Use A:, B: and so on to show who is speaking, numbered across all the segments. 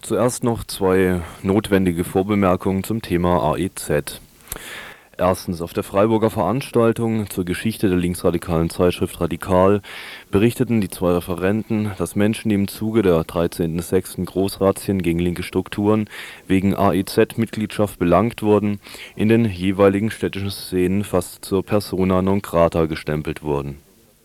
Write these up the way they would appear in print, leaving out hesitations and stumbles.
A: Zuerst noch zwei notwendige Vorbemerkungen zum Thema AEZ. Erstens, auf der Freiburger Veranstaltung zur Geschichte der linksradikalen Zeitschrift Radikal berichteten die zwei Referenten, dass Menschen, die im Zuge der 13.06. Großrazzien gegen linke Strukturen wegen AEZ-Mitgliedschaft belangt wurden, in den jeweiligen städtischen Szenen fast zur Persona non grata gestempelt wurden.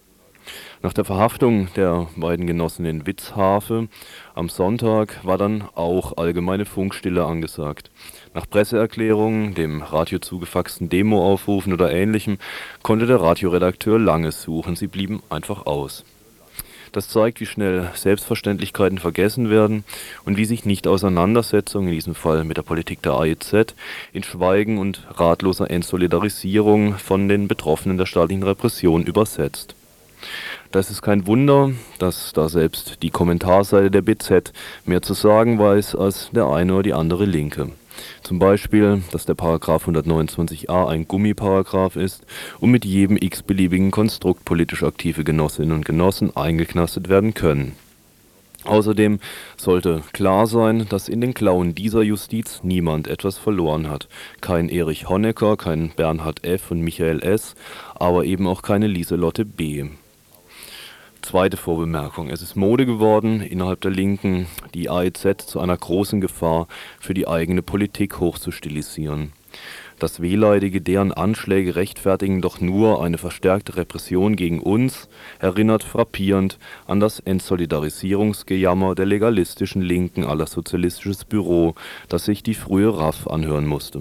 A: Nach der Verhaftung der beiden Genossen in Witzhafe am Sonntag war dann auch allgemeine Funkstille angesagt. Nach Presseerklärungen, dem Radio zugefaxten Demoaufrufen oder Ähnlichem konnte der Radioredakteur lange suchen, sie blieben einfach aus. Das zeigt, wie schnell Selbstverständlichkeiten vergessen werden und wie sich Nicht-Auseinandersetzung, in diesem Fall mit der Politik der AEZ, in Schweigen und ratloser Entsolidarisierung von den Betroffenen der staatlichen Repression übersetzt. Da ist es kein Wunder, dass da selbst die Kommentarseite der BZ mehr zu sagen weiß als der eine oder die andere Linke. Zum Beispiel, dass der Paragraph 129a ein Gummiparagraph ist und mit jedem x-beliebigen Konstrukt politisch aktive Genossinnen und Genossen eingeknastet werden können. Außerdem sollte klar sein, dass in den Klauen dieser Justiz niemand etwas verloren hat. Kein Erich Honecker, kein Bernhard F. und Michael S., aber eben auch keine Lieselotte B. Zweite Vorbemerkung. Es ist Mode geworden, innerhalb der Linken die AEZ zu einer großen Gefahr für die eigene Politik hochzustilisieren. Das Wehleidige, deren Anschläge rechtfertigen doch nur eine verstärkte Repression gegen uns, erinnert frappierend an das Entsolidarisierungsgejammer der legalistischen Linken à la Sozialistisches Büro, das sich die frühe RAF anhören musste.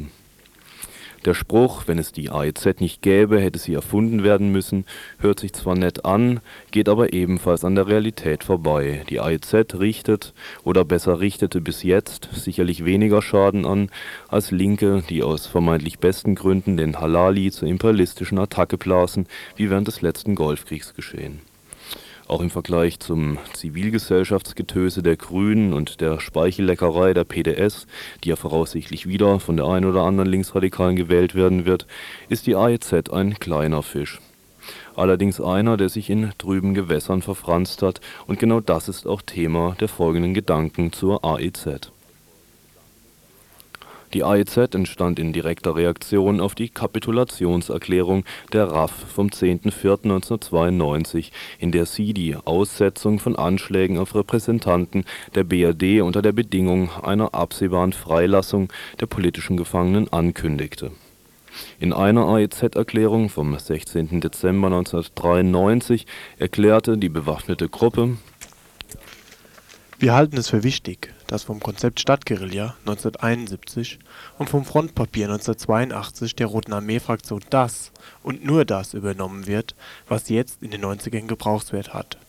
A: Der Spruch, wenn es die AEZ nicht gäbe, hätte sie erfunden werden müssen, hört sich zwar nett an, geht aber ebenfalls an der Realität vorbei. Die AEZ richtet, oder besser richtete bis jetzt, sicherlich weniger Schaden an, als Linke, die aus vermeintlich besten Gründen den Halali zur imperialistischen Attacke blasen, wie während des letzten Golfkriegs geschehen. Auch im Vergleich zum Zivilgesellschaftsgetöse der Grünen und der Speichelleckerei der PDS, die ja voraussichtlich wieder von der einen oder anderen Linksradikalen gewählt werden wird, ist die AEZ ein kleiner Fisch. Allerdings einer, der sich in trüben Gewässern verfranst hat, und genau das ist auch Thema der folgenden Gedanken zur AEZ. Die AEZ entstand in direkter Reaktion auf die Kapitulationserklärung der RAF vom 10.04.1992, in der sie die Aussetzung von Anschlägen auf Repräsentanten der BRD unter der Bedingung einer absehbaren Freilassung der politischen Gefangenen ankündigte. In einer AEZ-Erklärung vom 16. Dezember 1993 erklärte die bewaffnete Gruppe:
B: Wir halten es für wichtig, dass vom Konzept Stadtguerilla 1971 und vom Frontpapier 1982 der Roten Armee-Fraktion das und nur das übernommen wird, was jetzt in den 90ern Gebrauchswert hat.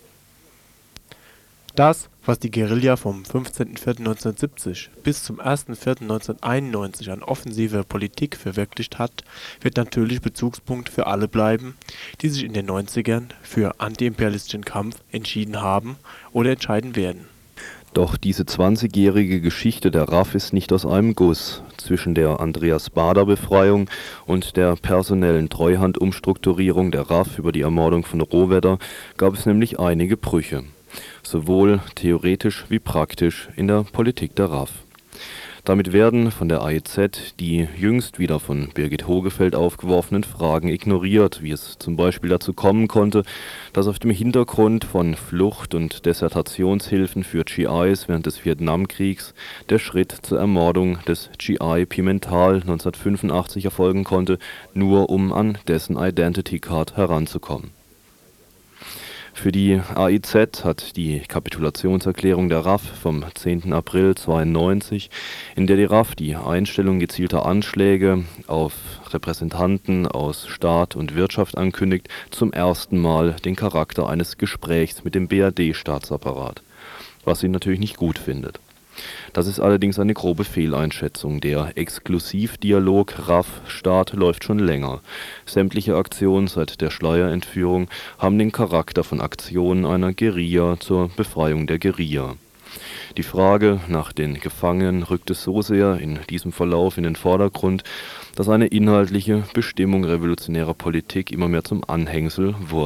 B: Das, was die Guerilla vom 15.04.1970 bis zum 1.04.1991 an offensiver Politik verwirklicht hat, wird natürlich Bezugspunkt für alle bleiben, die sich in den 90ern für antiimperialistischen Kampf entschieden haben oder entscheiden werden.
A: Doch diese 20-jährige Geschichte der RAF ist nicht aus einem Guss. Zwischen der Andreas-Baader-Befreiung und der personellen Treuhandumstrukturierung der RAF über die Ermordung von Rohwedder gab es nämlich einige Brüche, sowohl theoretisch wie praktisch in der Politik der RAF. Damit werden von der AEZ die jüngst wieder von Birgit Hogefeld aufgeworfenen Fragen ignoriert, wie es zum Beispiel dazu kommen konnte, dass auf dem Hintergrund von Flucht- und Desertationshilfen für GIs während des Vietnamkriegs der Schritt zur Ermordung des GI Pimental 1985 erfolgen konnte, nur um an dessen Identity Card heranzukommen. Für die AEZ hat die Kapitulationserklärung der RAF vom 10. April 1992, in der die RAF die Einstellung gezielter Anschläge auf Repräsentanten aus Staat und Wirtschaft ankündigt, zum ersten Mal den Charakter eines Gesprächs mit dem BRD-Staatsapparat, was sie natürlich nicht gut findet. Das ist allerdings eine grobe Fehleinschätzung. Der Exklusivdialog RAF-Staat läuft schon länger. Sämtliche Aktionen seit der Schleierentführung haben den Charakter von Aktionen einer Guerilla zur Befreiung der Guerilla. Die Frage nach den Gefangenen rückte so sehr in diesem Verlauf in den Vordergrund, dass eine inhaltliche Bestimmung revolutionärer Politik immer mehr zum Anhängsel wurde.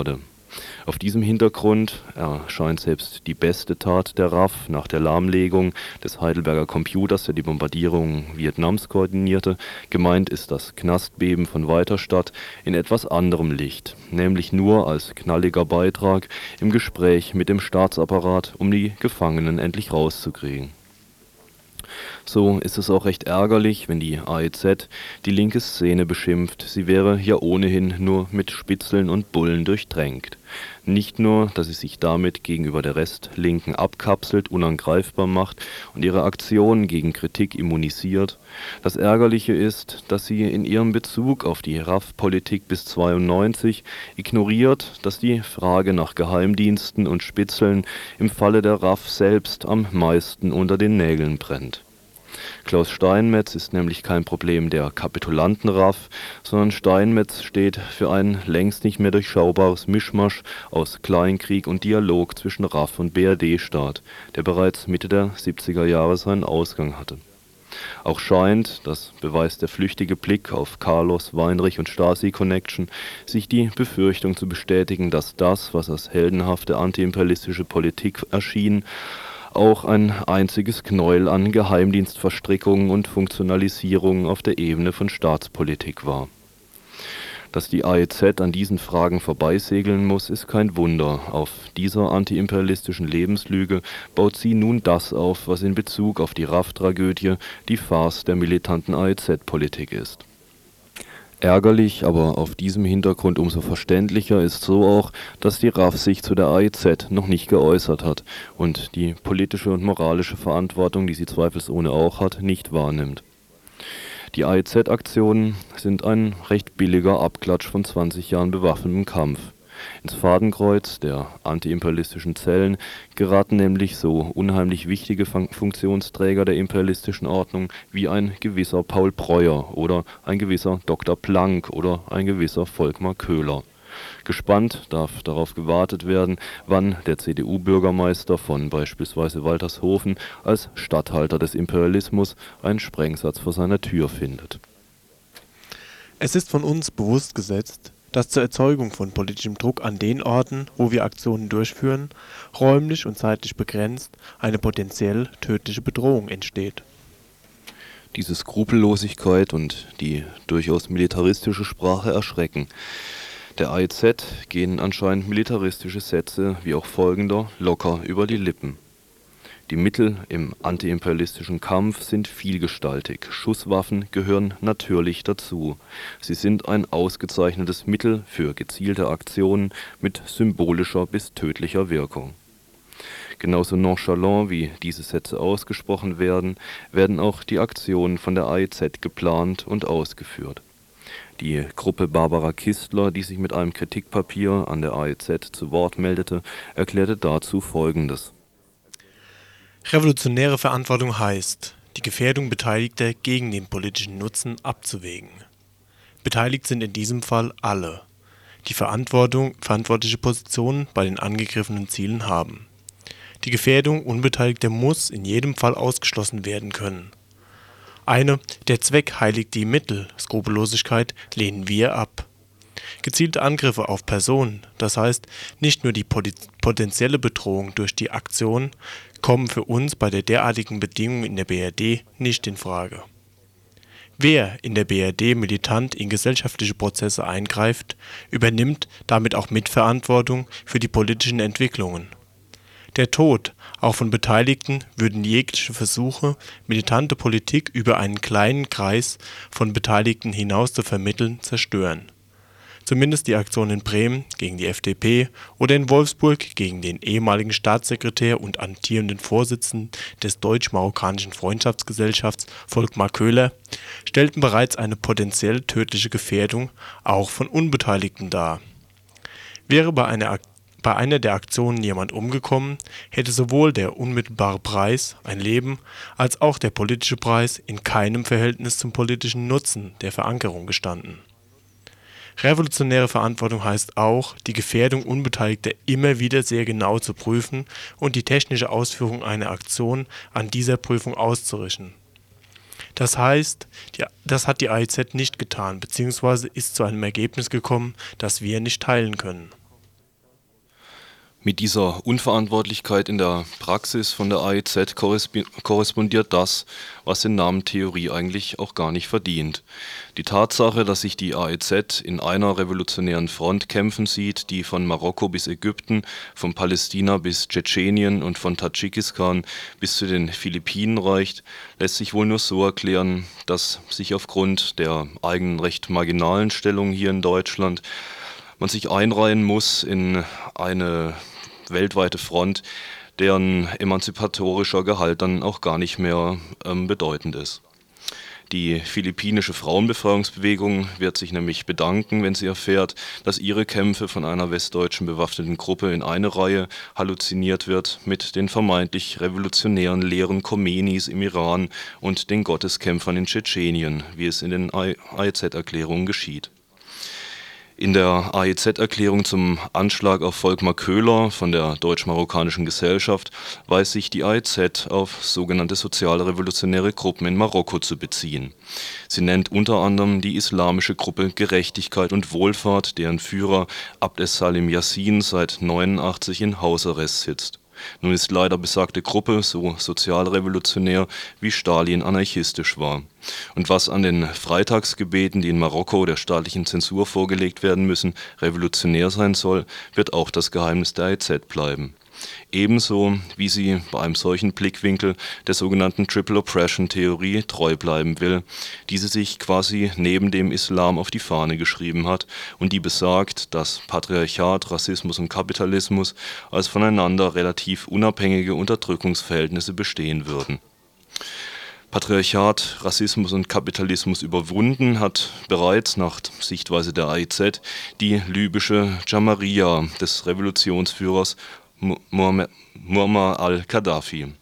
A: Auf diesem Hintergrund erscheint selbst die beste Tat der RAF nach der Lahmlegung des Heidelberger Computers, der die Bombardierung Vietnams koordinierte. Gemeint ist das Knastbeben von Weiterstadt in etwas anderem Licht, nämlich nur als knalliger Beitrag im Gespräch mit dem Staatsapparat, um die Gefangenen endlich rauszukriegen. So ist es auch recht ärgerlich, wenn die AEZ die linke Szene beschimpft, sie wäre ja ohnehin nur mit Spitzeln und Bullen durchtränkt. Nicht nur, dass sie sich damit gegenüber der Restlinken abkapselt, unangreifbar macht und ihre Aktionen gegen Kritik immunisiert. Das Ärgerliche ist, dass sie in ihrem Bezug auf die RAF-Politik bis 92 ignoriert, dass die Frage nach Geheimdiensten und Spitzeln im Falle der RAF selbst am meisten unter den Nägeln brennt. Klaus Steinmetz ist nämlich kein Problem der Kapitulanten-RAF, sondern Steinmetz steht für ein längst nicht mehr durchschaubares Mischmasch aus Kleinkrieg und Dialog zwischen RAF und BRD-Staat, der bereits Mitte der 70er Jahre seinen Ausgang hatte. Auch scheint, das beweist der flüchtige Blick auf Carlos, Weinrich und Stasi-Connection, sich die Befürchtung zu bestätigen, dass das, was als heldenhafte antiimperialistische Politik erschien, auch ein einziges Knäuel an Geheimdienstverstrickungen und Funktionalisierungen auf der Ebene von Staatspolitik war. Dass die AEZ an diesen Fragen vorbeisegeln muss, ist kein Wunder. Auf dieser antiimperialistischen Lebenslüge baut sie nun das auf, was in Bezug auf die RAF-Tragödie die Farce der militanten AEZ-Politik ist. Ärgerlich, aber auf diesem Hintergrund umso verständlicher ist so auch, dass die RAF sich zu der AEZ noch nicht geäußert hat und die politische und moralische Verantwortung, die sie zweifelsohne auch hat, nicht wahrnimmt. Die AEZ-Aktionen sind ein recht billiger Abklatsch von 20 Jahren bewaffnetem Kampf. Ins Fadenkreuz der antiimperialistischen Zellen geraten nämlich so unheimlich wichtige Funktionsträger der imperialistischen Ordnung wie ein gewisser Paul Breuer oder ein gewisser Dr. Planck oder ein gewisser Volkmar Köhler. Gespannt darf darauf gewartet werden, wann der CDU-Bürgermeister von beispielsweise Waltershofen als Statthalter des Imperialismus einen Sprengsatz vor seiner Tür findet.
B: Es ist von uns bewusst gesetzt, dass zur Erzeugung von politischem Druck an den Orten, wo wir Aktionen durchführen, räumlich und zeitlich begrenzt eine potenziell tödliche Bedrohung entsteht.
A: Diese Skrupellosigkeit und die durchaus militaristische Sprache erschrecken. Der AEZ gehen anscheinend militaristische Sätze wie auch folgender locker über die Lippen. Die Mittel im antiimperialistischen Kampf sind vielgestaltig. Schusswaffen gehören natürlich dazu. Sie sind ein ausgezeichnetes Mittel für gezielte Aktionen mit symbolischer bis tödlicher Wirkung. Genauso nonchalant wie diese Sätze ausgesprochen werden, werden auch die Aktionen von der AEZ geplant und ausgeführt. Die Gruppe Barbara Kistler, die sich mit einem Kritikpapier an der AEZ zu Wort meldete, erklärte dazu Folgendes.
B: Revolutionäre Verantwortung heißt, die Gefährdung Beteiligter gegen den politischen Nutzen abzuwägen. Beteiligt sind in diesem Fall alle, die verantwortliche Positionen bei den angegriffenen Zielen haben. Die Gefährdung Unbeteiligter muss in jedem Fall ausgeschlossen werden können. Der Zweck heiligt die Mittel, Skrupellosigkeit lehnen wir ab. Gezielte Angriffe auf Personen, das heißt nicht nur die potenzielle Bedrohung durch die Aktion, kommen für uns bei der derartigen Bedingung in der BRD nicht in Frage. Wer in der BRD militant in gesellschaftliche Prozesse eingreift, übernimmt damit auch Mitverantwortung für die politischen Entwicklungen. Der Tod, auch von Beteiligten, würden jegliche Versuche, militante Politik über einen kleinen Kreis von Beteiligten hinaus zu vermitteln, zerstören. Zumindest die Aktion in Bremen gegen die FDP oder in Wolfsburg gegen den ehemaligen Staatssekretär und amtierenden Vorsitzenden des Deutsch-Marokkanischen Freundschaftsgesellschafts Volkmar Köhler stellten bereits eine potenziell tödliche Gefährdung auch von Unbeteiligten dar. Wäre bei einer der Aktionen jemand umgekommen, hätte sowohl der unmittelbare Preis, ein Leben, als auch der politische Preis in keinem Verhältnis zum politischen Nutzen der Verankerung gestanden. Revolutionäre Verantwortung heißt auch, die Gefährdung Unbeteiligter immer wieder sehr genau zu prüfen und die technische Ausführung einer Aktion an dieser Prüfung auszurichten. Das heißt, das hat die AEZ nicht getan bzw. ist zu einem Ergebnis gekommen, das wir nicht teilen können.
A: Mit dieser Unverantwortlichkeit in der Praxis von der AEZ korrespondiert das, was den Namen Theorie eigentlich auch gar nicht verdient. Die Tatsache, dass sich die AEZ in einer revolutionären Front kämpfen sieht, die von Marokko bis Ägypten, von Palästina bis Tschetschenien und von Tadschikistan bis zu den Philippinen reicht, lässt sich wohl nur so erklären, dass sich aufgrund der eigenen recht marginalen Stellung hier in Deutschland man sich einreihen muss in eine weltweite Front, deren emanzipatorischer Gehalt dann auch gar nicht mehr bedeutend ist. Die philippinische Frauenbefreiungsbewegung wird sich nämlich bedanken, wenn sie erfährt, dass ihre Kämpfe von einer westdeutschen bewaffneten Gruppe in eine Reihe halluziniert wird mit den vermeintlich revolutionären Lehren Khomeinis im Iran und den Gotteskämpfern in Tschetschenien, wie es in den AEZ-Erklärungen geschieht. In der AEZ-Erklärung zum Anschlag auf Volkmar Köhler von der Deutsch-Marokkanischen Gesellschaft weiß sich die AEZ auf sogenannte sozialrevolutionäre Gruppen in Marokko zu beziehen. Sie nennt unter anderem die islamische Gruppe Gerechtigkeit und Wohlfahrt, deren Führer Abd es-Salim Yassin seit 1989 in Hausarrest sitzt. Nun ist leider besagte Gruppe so sozialrevolutionär, wie Stalin anarchistisch war. Und was an den Freitagsgebeten, die in Marokko der staatlichen Zensur vorgelegt werden müssen, revolutionär sein soll, wird auch das Geheimnis der AEZ bleiben. Ebenso wie sie bei einem solchen Blickwinkel der sogenannten Triple Oppression Theorie treu bleiben will, die sie sich quasi neben dem Islam auf die Fahne geschrieben hat und die besagt, dass Patriarchat, Rassismus und Kapitalismus als voneinander relativ unabhängige Unterdrückungsverhältnisse bestehen würden. Patriarchat, Rassismus und Kapitalismus überwunden hat bereits nach Sichtweise der AEZ die libysche Jamaria des Revolutionsführers Muammar al-Gaddafi.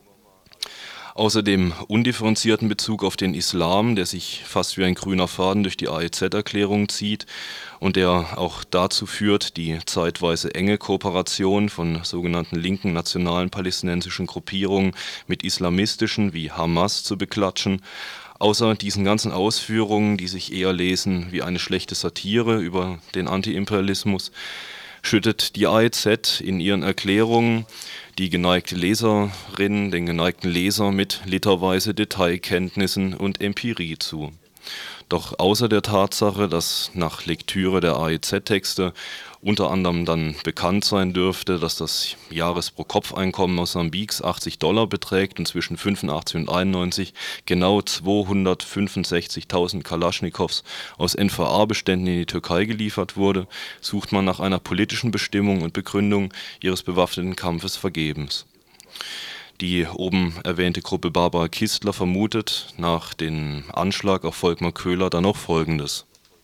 A: Außer dem undifferenzierten Bezug auf den Islam, der sich fast wie ein grüner Faden durch die AEZ-Erklärung zieht und der auch dazu führt, die zeitweise enge Kooperation von sogenannten linken nationalen palästinensischen Gruppierungen mit islamistischen wie Hamas zu beklatschen, außer diesen ganzen Ausführungen, die sich eher lesen wie eine schlechte Satire über den Antiimperialismus, schüttet die AEZ in ihren Erklärungen die geneigte Leserin, den geneigten Leser mit literweise Detailkenntnissen und Empirie zu. Doch außer der Tatsache, dass nach Lektüre der AEZ-Texte unter anderem dann bekannt sein dürfte, dass das Jahres-Pro-Kopf-Einkommen Mosambiks $80 beträgt und zwischen 85 und 91 genau 265.000 Kalaschnikows aus NVA-Beständen in die Türkei geliefert wurde, sucht man nach einer politischen Bestimmung und Begründung ihres bewaffneten Kampfes vergebens. Die oben erwähnte Gruppe Barbara Kistler vermutet nach dem Anschlag auf Volkmar Köhler dann auch Folgendes.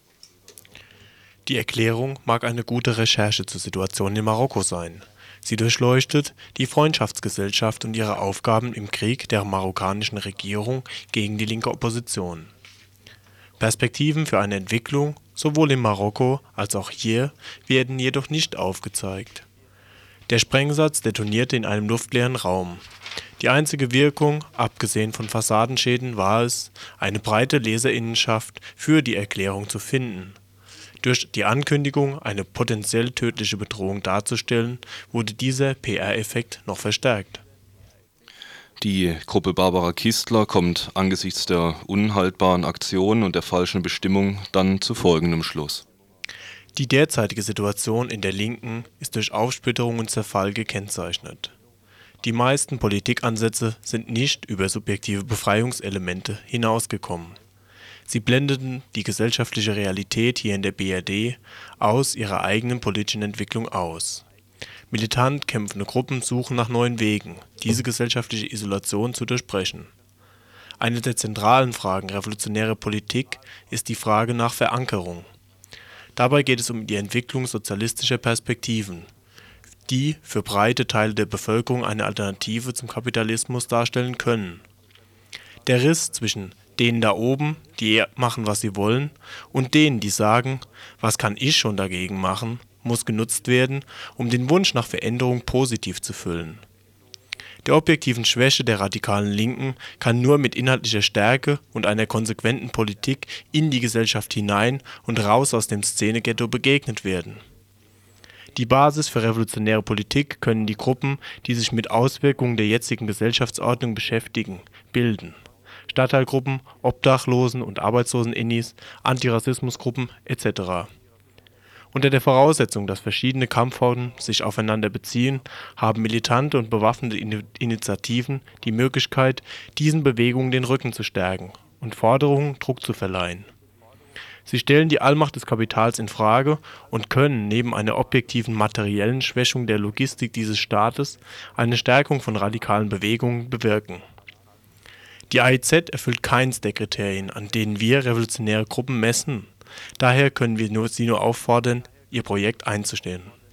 B: Die Erklärung mag eine gute Recherche zur Situation in Marokko sein. Sie durchleuchtet die Freundschaftsgesellschaft und ihre Aufgaben im Krieg der marokkanischen Regierung gegen die linke Opposition. Perspektiven für eine Entwicklung, sowohl in Marokko als auch hier, werden jedoch nicht aufgezeigt. Der Sprengsatz detonierte in einem luftleeren Raum. Die einzige Wirkung, abgesehen von Fassadenschäden, war es, eine breite Leserinnenschaft für die Erklärung zu finden. Durch die Ankündigung, eine potenziell tödliche Bedrohung darzustellen, wurde dieser PR-Effekt noch verstärkt.
A: Die Gruppe Barbara Kistler kommt angesichts der unhaltbaren Aktion und der falschen Bestimmung dann zu folgendem Schluss.
B: Die derzeitige Situation in der Linken ist durch Aufsplitterung und Zerfall gekennzeichnet. Die meisten Politikansätze sind nicht über subjektive Befreiungselemente hinausgekommen. Sie blendeten die gesellschaftliche Realität hier in der BRD aus ihrer eigenen politischen Entwicklung aus. Militant kämpfende Gruppen suchen nach neuen Wegen, diese gesellschaftliche Isolation zu durchbrechen. Eine der zentralen Fragen revolutionärer Politik ist die Frage nach Verankerung. Dabei geht es um die Entwicklung sozialistischer Perspektiven, die für breite Teile der Bevölkerung eine Alternative zum Kapitalismus darstellen können. Der Riss zwischen denen da oben, die machen, was sie wollen, und denen, die sagen, was kann ich schon dagegen machen, muss genutzt werden, um den Wunsch nach Veränderung positiv zu füllen. Der objektiven Schwäche der radikalen Linken kann nur mit inhaltlicher Stärke und einer konsequenten Politik in die Gesellschaft hinein und raus aus dem Szeneghetto begegnet werden. Die Basis für revolutionäre Politik können die Gruppen, die sich mit Auswirkungen der jetzigen Gesellschaftsordnung beschäftigen, bilden. Stadtteilgruppen, Obdachlosen- und Arbeitslosen-Innis, Antirassismusgruppen etc. Unter der Voraussetzung, dass verschiedene Kampfformen sich aufeinander beziehen, haben militante und bewaffnete Initiativen die Möglichkeit, diesen Bewegungen den Rücken zu stärken und Forderungen Druck zu verleihen. Sie stellen die Allmacht des Kapitals in Frage und können neben einer objektiven materiellen Schwächung der Logistik dieses Staates eine Stärkung von radikalen Bewegungen bewirken. Die AIZ erfüllt keines der Kriterien, an denen wir revolutionäre Gruppen messen. Daher können wir sie nur auffordern, ihr Projekt einzustellen.